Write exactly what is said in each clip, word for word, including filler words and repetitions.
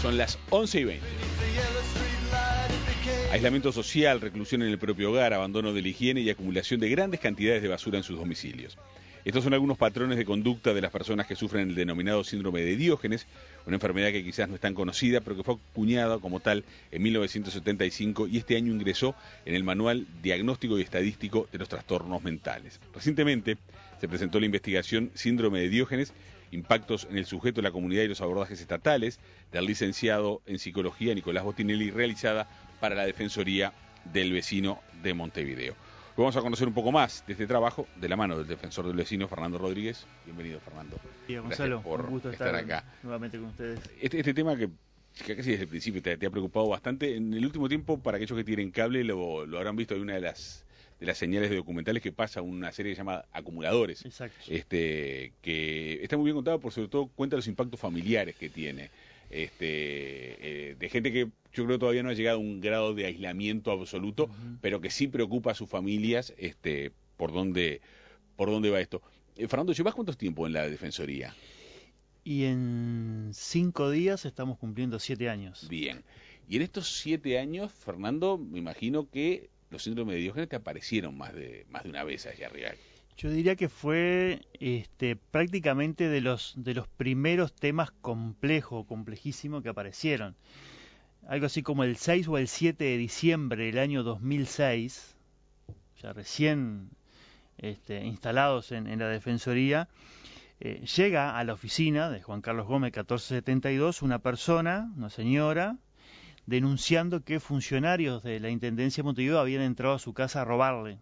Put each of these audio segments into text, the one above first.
Son las once y veinte. Aislamiento social, reclusión en el propio hogar, abandono de la higiene y acumulación de grandes cantidades de basura en sus domicilios. Estos son algunos patrones de conducta de las personas que sufren el denominado síndrome de Diógenes, una enfermedad que quizás no es tan conocida, pero que fue acuñada como tal en mil novecientos setenta y cinco y este año ingresó en el Manual Diagnóstico y Estadístico de los Trastornos Mentales. Recientemente se presentó la investigación Síndrome de Diógenes, impactos en el sujeto, la comunidad y los abordajes estatales, del licenciado en Psicología Nicolás Bottinelli, realizada para la Defensoría del Vecino de Montevideo. Vamos a conocer un poco más de este trabajo de la mano del defensor del vecino, Fernando Rodríguez. Bienvenido, Fernando. Bien, Gonzalo, por un gusto estar, estar acá nuevamente con ustedes. Este, este tema que, que casi desde el principio te, te ha preocupado bastante, en el último tiempo, para aquellos que tienen cable, lo, lo habrán visto, hay una de las de las señales de documentales que pasa una serie que se llama Acumuladores. Exacto. Este, que está muy bien contado, por sobre todo cuenta los impactos familiares que tiene. Este, eh, de gente que yo creo todavía no ha llegado a un grado de aislamiento absoluto, uh-huh. pero que sí preocupa a sus familias, este, por dónde, por dónde va esto. Eh, Fernando, ¿llevas cuánto tiempo en la Defensoría? Y en cinco días estamos cumpliendo siete años. Bien. Y en estos siete años, Fernando, me imagino que los síndromes de Diógenes te aparecieron más de, más de una vez allá arriba. Yo diría que fue este, prácticamente de los de los primeros temas complejos, complejísimos que aparecieron. Algo así como el seis o el siete de diciembre del año dos mil seis, ya recién este, instalados en, en la Defensoría, eh, llega a la oficina de Juan Carlos Gómez catorce setenta y dos una persona, una señora, denunciando que funcionarios de la Intendencia de Montevideo habían entrado a su casa a robarle.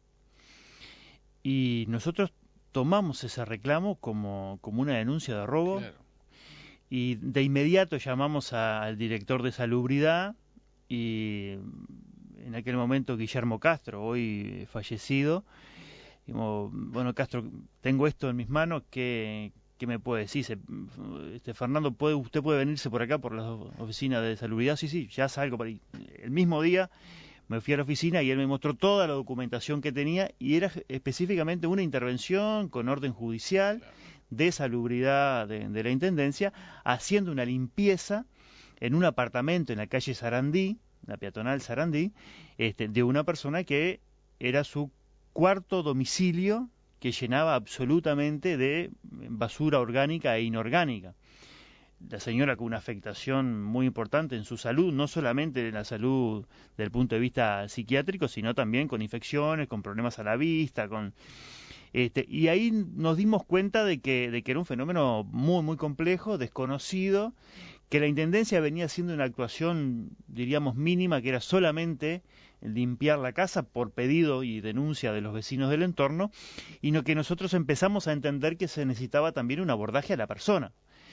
Y nosotros tomamos ese reclamo como, como una denuncia de robo. Claro. Y de inmediato llamamos a, al director de Salubridad y en aquel momento Guillermo Castro, hoy fallecido, dijimos, bueno, Castro, tengo esto en mis manos, ¿qué, qué me puede decir? Este, Fernando, ¿puede, ¿usted puede venirse por acá, por las oficinas de Salubridad? Sí, sí, ya salgo por ahí. El mismo día me fui a la oficina y él me mostró toda la documentación que tenía y era específicamente una intervención con orden judicial de salubridad de, de la Intendencia, haciendo una limpieza en un apartamento en la calle Sarandí, la peatonal Sarandí, este, de una persona que era su cuarto domicilio, que llenaba absolutamente de basura orgánica e inorgánica. La señora con una afectación muy importante en su salud, no solamente en la salud desde el punto de vista psiquiátrico, sino también con infecciones, con problemas a la vista, con este, y ahí nos dimos cuenta de que, de que era un fenómeno muy, muy complejo, desconocido, que la Intendencia venía haciendo una actuación, diríamos, mínima, que era solamente limpiar la casa por pedido y denuncia de los vecinos del entorno, y no, que nosotros empezamos a entender que se necesitaba también un abordaje a la persona.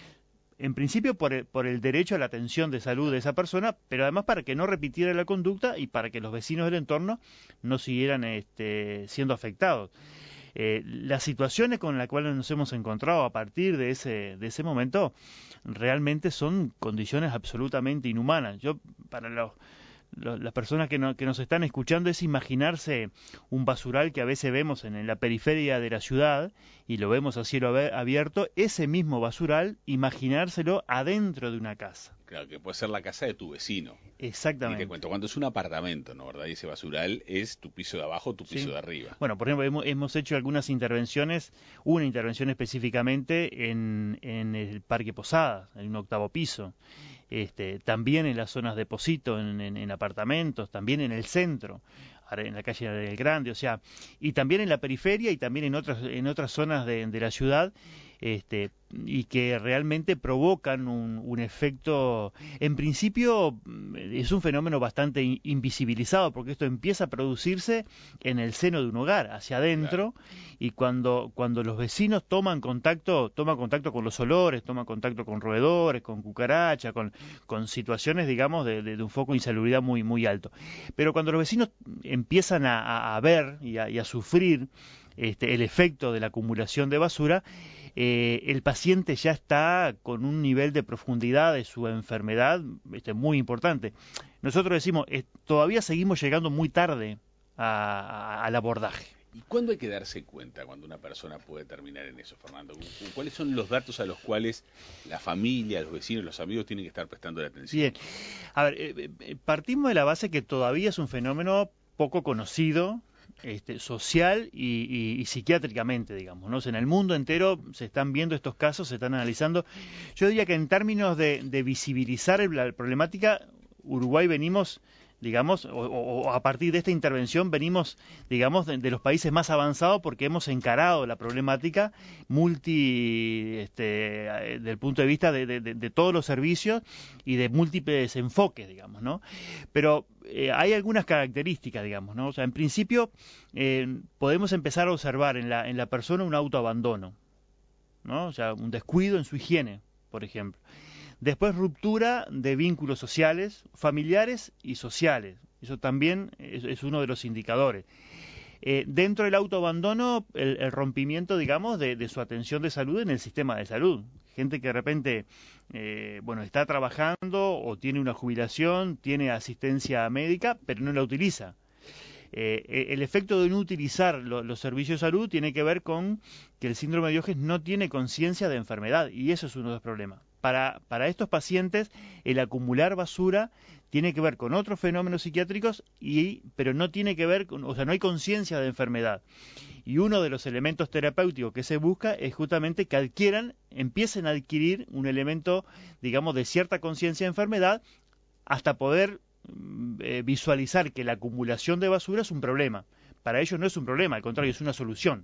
En principio por el, por el derecho a la atención de salud de esa persona, pero además para que no repitiera la conducta y para que los vecinos del entorno no siguieran este, siendo afectados. Eh, las situaciones con las cuales nos hemos encontrado a partir de ese, de ese momento realmente son condiciones absolutamente inhumanas. Yo, para los... las personas que, no, que nos están escuchando, es imaginarse un basural que a veces vemos en, en la periferia de la ciudad y lo vemos a cielo abierto, ese mismo basural, imaginárselo adentro de una casa. Claro, que puede ser la casa de tu vecino. Exactamente. Y te cuento, cuando es un apartamento, ¿no? ¿Verdad? Y ese basural es tu piso de abajo, tu piso sí. de arriba. Bueno, por ejemplo, hemos, hemos hecho algunas intervenciones, una intervención específicamente en, en el Parque Posadas, en un octavo piso. Este, también en las zonas de Posito, en, en, en apartamentos, también en el centro, en la calle del Grande, o sea, y también en la periferia y también en otras en otras zonas de, de la ciudad, este, y que realmente provocan un, un efecto, en principio es un fenómeno bastante in, invisibilizado, porque esto empieza a producirse en el seno de un hogar, hacia adentro, claro. Y cuando cuando los vecinos toman contacto, toman contacto con los olores, toman contacto con roedores, con cucarachas, con, con situaciones, digamos, de, de, de un foco de insalubridad muy, muy alto. Pero cuando los vecinos empiezan a, a ver y a, y a sufrir este, el efecto de la acumulación de basura, eh, el paciente ya está con un nivel de profundidad de su enfermedad este, muy importante. Nosotros decimos, eh, todavía seguimos llegando muy tarde a, a, al abordaje. ¿Y cuándo hay que darse cuenta cuando una persona puede terminar en eso, Fernando? ¿Cuáles son los datos a los cuales la familia, los vecinos, los amigos tienen que estar prestando la atención? Bien, a ver, eh, partimos de la base que todavía es un fenómeno poco conocido, este, social y, y, y psiquiátricamente, digamos, ¿no? O sea, en el mundo entero se están viendo estos casos, se están analizando. Yo diría que en términos de, de visibilizar la problemática, Uruguay venimos, digamos, o, o a partir de esta intervención venimos, digamos, de, de los países más avanzados porque hemos encarado la problemática multi, este, del punto de vista de, de, de todos los servicios y de múltiples enfoques, digamos, ¿no? Pero eh, hay algunas características, digamos, ¿no? O sea, en principio eh, podemos empezar a observar en la, en la persona un autoabandono, ¿no? O sea, un descuido en su higiene, por ejemplo. Después, ruptura de vínculos sociales, familiares y sociales. Eso también es, es uno de los indicadores. Eh, dentro del autoabandono, el, el rompimiento, digamos, de, de su atención de salud en el sistema de salud. Gente que de repente, eh, bueno, está trabajando o tiene una jubilación, tiene asistencia médica, pero no la utiliza. Eh, el efecto de no utilizar lo, los servicios de salud tiene que ver con que el síndrome de Diógenes no tiene conciencia de enfermedad, y eso es uno de los problemas. Para, para estos pacientes, el acumular basura tiene que ver con otros fenómenos psiquiátricos, y, pero no tiene que ver con, o sea, no hay conciencia de enfermedad. Y uno de los elementos terapéuticos que se busca es justamente que adquieran, empiecen a adquirir un elemento, digamos, de cierta conciencia de enfermedad, hasta poder eh, visualizar que la acumulación de basura es un problema. Para ellos no es un problema, al contrario, es una solución.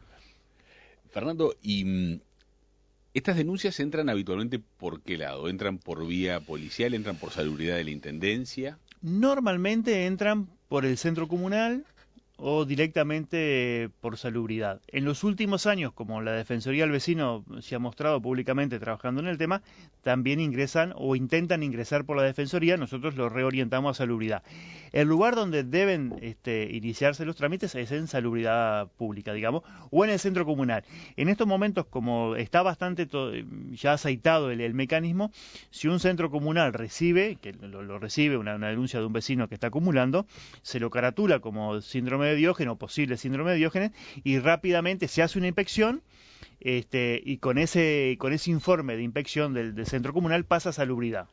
Fernando, y estas denuncias entran habitualmente ¿por qué lado? ¿Entran por vía policial? ¿Entran por salubridad de la Intendencia? Normalmente entran por el centro comunal o directamente por salubridad. En los últimos años, como la Defensoría del Vecino se ha mostrado públicamente trabajando en el tema, también ingresan o intentan ingresar por la Defensoría, nosotros los reorientamos a salubridad. El lugar donde deben este, iniciarse los trámites es en salubridad pública, digamos, o en el centro comunal. En estos momentos, como está bastante to- ya aceitado el, el mecanismo, si un centro comunal recibe, que lo, lo recibe una, una denuncia de un vecino que está acumulando, se lo caratula como síndrome de Diógenes o posible síndrome de Diógenes y rápidamente se hace una inspección este, y con ese, con ese informe de inspección del, del centro comunal pasa a salubridad.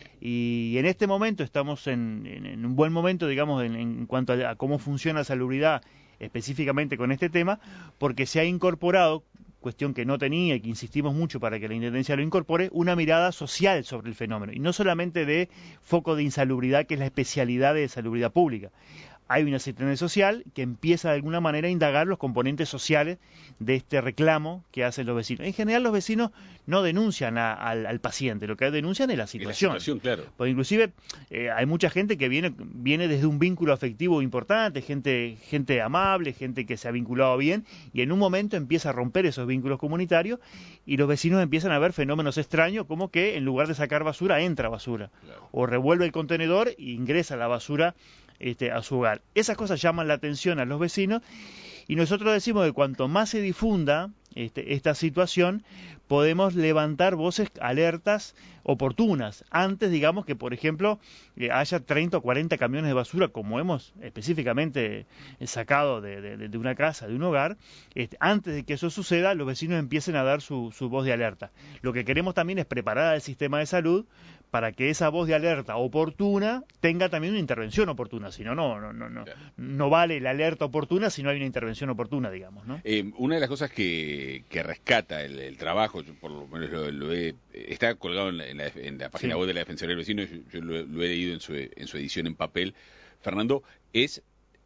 Y en este momento estamos en, en, en un buen momento, digamos, en, en cuanto a, a cómo funciona salubridad específicamente con este tema, porque se ha incorporado, cuestión que no tenía y que insistimos mucho para que la Intendencia lo incorpore, una mirada social sobre el fenómeno, y no solamente de foco de insalubridad, que es la especialidad de salubridad pública. Hay una asistencia social que empieza de alguna manera a indagar los componentes sociales de este reclamo que hacen los vecinos. En general los vecinos no denuncian a, al, al paciente, lo que denuncian es la situación. La situación, claro. Porque inclusive eh, hay mucha gente que viene, viene desde un vínculo afectivo importante, gente, gente amable, gente que se ha vinculado bien, y en un momento empieza a romper esos vínculos comunitarios y los vecinos empiezan a ver fenómenos extraños como que en lugar de sacar basura, entra basura. Claro. O revuelve el contenedor e ingresa la basura Este, a su hogar. Esas cosas llaman la atención a los vecinos y nosotros decimos que cuanto más se difunda este, esta situación, podemos levantar voces alertas oportunas, antes, digamos, que por ejemplo eh, haya treinta o cuarenta camiones de basura, como hemos específicamente eh, sacado de, de, de una casa, de un hogar. Este, antes de que eso suceda, los vecinos empiecen a dar su, su voz de alerta. Lo que queremos también es preparar al sistema de salud para que esa voz de alerta oportuna tenga también una intervención oportuna, si no, no, no, no, claro. no vale la alerta oportuna si no hay una intervención oportuna, digamos, ¿no? Eh, una de las cosas que, que rescata el, el trabajo, yo por lo menos lo, lo he, está colgado en la, en la, en la página sí. web de la Defensoría del Vecino, yo, yo lo, lo he leído en su, en su edición en papel, Fernando, es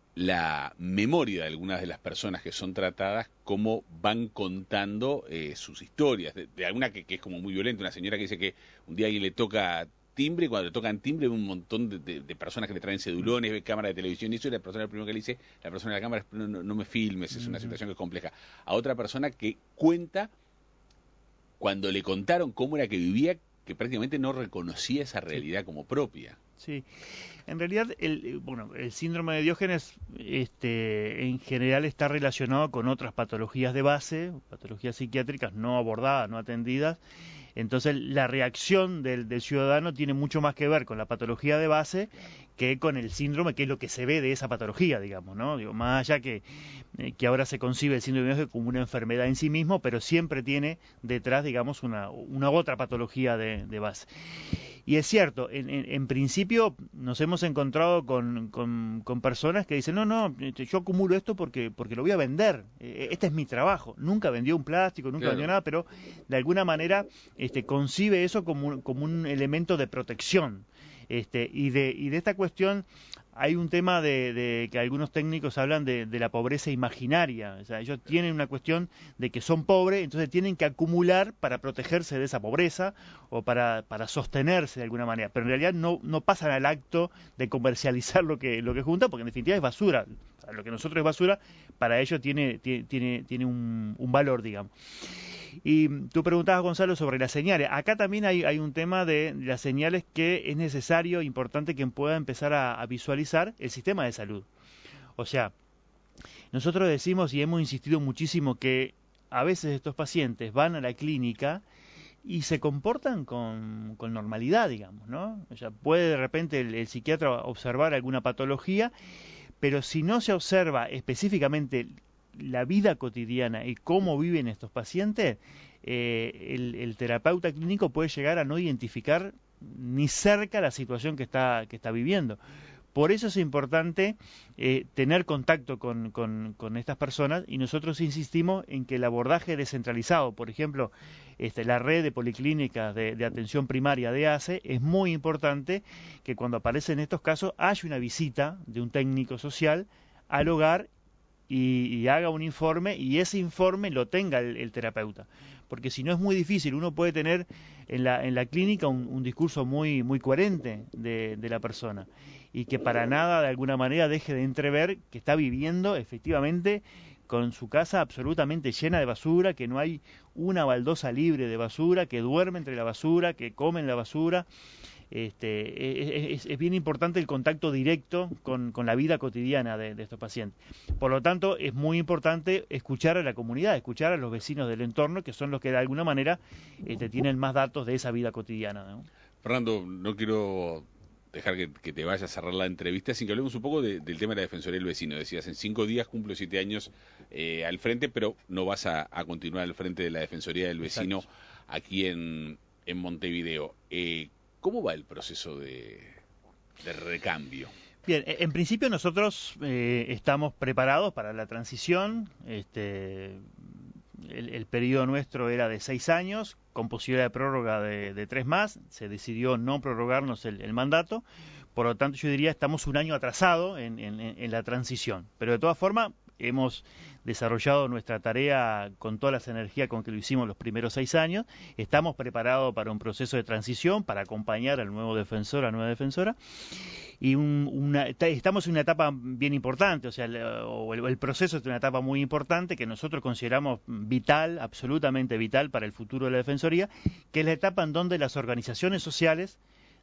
la memoria de algunas de las personas que son tratadas, cómo van contando eh, sus historias, de, de alguna que, que es como muy violenta, una señora que dice que un día alguien le toca timbre, y cuando le tocan timbre ve un montón de, de, de personas que le traen cedulones, ve cámara de televisión, y eso es la persona, el primero que le dice, la persona de la cámara, no, no, no me filmes, es una situación que es compleja. A otra persona que cuenta, cuando le contaron cómo era que vivía, que prácticamente no reconocía esa realidad sí. como propia. Sí, en realidad, el, bueno, el síndrome de Diógenes este, en general está relacionado con otras patologías de base, patologías psiquiátricas no abordadas, no atendidas, Entonces la reacción del, del ciudadano tiene mucho más que ver con la patología de base que con el síndrome, que es lo que se ve de esa patología, digamos, ¿no? Digo, más allá que, eh, que ahora se concibe el síndrome de Diógenes como una enfermedad en sí mismo, pero siempre tiene detrás, digamos, una, una otra patología de, de base. Y es cierto, en, en, en principio nos hemos encontrado con, con, con personas que dicen, no, no, yo acumulo esto porque, porque lo voy a vender, este es mi trabajo. Nunca vendió un plástico, nunca claro. vendió nada, pero de alguna manera este, concibe eso como un, como un elemento de protección. Este, y, de, y de esta cuestión hay un tema de, de que algunos técnicos hablan de, de la pobreza imaginaria. O sea, ellos tienen una cuestión de que son pobres, entonces tienen que acumular para protegerse de esa pobreza o para, para sostenerse de alguna manera. Pero en realidad no, no pasan al acto de comercializar lo que, lo que juntan, porque en definitiva es basura. O sea, lo que nosotros es basura, para ellos tiene, tiene, tiene, tiene un, un valor, digamos. Y tú preguntabas, Gonzalo, sobre las señales. Acá también hay, hay un tema de las señales que es necesario, importante que pueda empezar a, a visualizar el sistema de salud. O sea, nosotros decimos y hemos insistido muchísimo que a veces estos pacientes van a la clínica y se comportan con, con normalidad, digamos, ¿no? O sea, puede de repente el, el psiquiatra observar alguna patología, pero si no se observa específicamente la vida cotidiana y cómo viven estos pacientes, eh, el, el terapeuta clínico puede llegar a no identificar ni cerca la situación que está, que está viviendo. Por eso es importante eh, tener contacto con, con, con estas personas, y nosotros insistimos en que el abordaje descentralizado, por ejemplo, este, la red de policlínicas de, de atención primaria de A C E, es muy importante que cuando aparecen estos casos haya una visita de un técnico social al hogar Y, y haga un informe, y ese informe lo tenga el, el terapeuta, porque si no es muy difícil. Uno puede tener en la, en la clínica un, un discurso muy, muy coherente de, de la persona, y que para nada de alguna manera deje de entrever que está viviendo efectivamente con su casa absolutamente llena de basura, que no hay una baldosa libre de basura, que duerme entre la basura, que come en la basura. Este, es, es bien importante el contacto directo con, con la vida cotidiana de, de estos pacientes. Por lo tanto, es muy importante escuchar a la comunidad, escuchar a los vecinos del entorno, que son los que de alguna manera este, tienen más datos de esa vida cotidiana, ¿no? Fernando, no quiero dejar que, que te vayas a cerrar la entrevista sin que hablemos un poco de, del tema de la Defensoría del Vecino. Decías, en cinco días cumplo siete años eh, al frente, pero no vas a, a continuar al frente de la Defensoría del Vecino. Exacto. Aquí en, en Montevideo. Eh, ¿Cómo va el proceso de, de recambio? Bien, en principio nosotros eh, estamos preparados para la transición. Este, el, el periodo nuestro era de seis años, con posibilidad de prórroga de, de tres más. Se decidió no prorrogarnos el, el mandato. Por lo tanto, yo diría estamos un año atrasado en, en, en la transición. Pero de todas formas, hemos desarrollado nuestra tarea con todas las energías con que lo hicimos los primeros seis años. Estamos preparados para un proceso de transición, para acompañar al nuevo defensor, a la nueva defensora. Y un, una, estamos en una etapa bien importante, o sea, el, o el, el proceso es una etapa muy importante que nosotros consideramos vital, absolutamente vital para el futuro de la Defensoría, que es la etapa en donde las organizaciones sociales,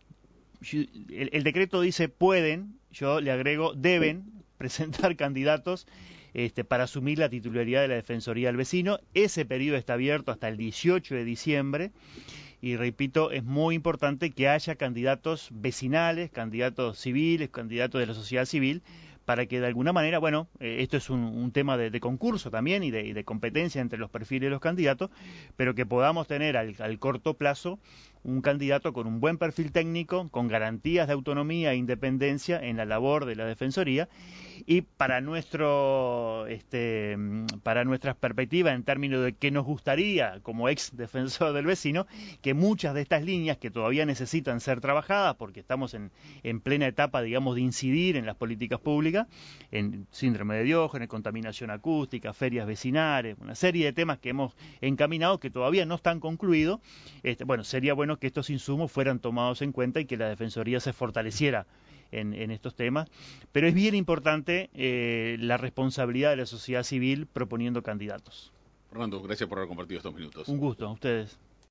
el, el decreto dice pueden, yo le agrego deben presentar candidatos Este, para asumir la titularidad de la Defensoría del Vecino. Ese periodo está abierto hasta el dieciocho de diciembre y, repito, es muy importante que haya candidatos vecinales, candidatos civiles, candidatos de la sociedad civil, para que de alguna manera, bueno, eh, esto es un, un tema de, de concurso también y de, y de competencia entre los perfiles de los candidatos, pero que podamos tener al, al corto plazo un candidato con un buen perfil técnico, con garantías de autonomía e independencia en la labor de la Defensoría. Y para nuestro este para nuestras perspectivas en términos de qué nos gustaría como ex defensor del vecino, que muchas de estas líneas que todavía necesitan ser trabajadas, porque estamos en, en plena etapa, digamos, de incidir en las políticas públicas, en síndrome de Diógenes, contaminación acústica, ferias vecinales, una serie de temas que hemos encaminado que todavía no están concluidos. Este, bueno, sería bueno que estos insumos fueran tomados en cuenta y que la Defensoría se fortaleciera En, en estos temas, pero es bien importante eh, la responsabilidad de la sociedad civil proponiendo candidatos. Fernando, gracias por haber compartido estos minutos. Un gusto, a ustedes.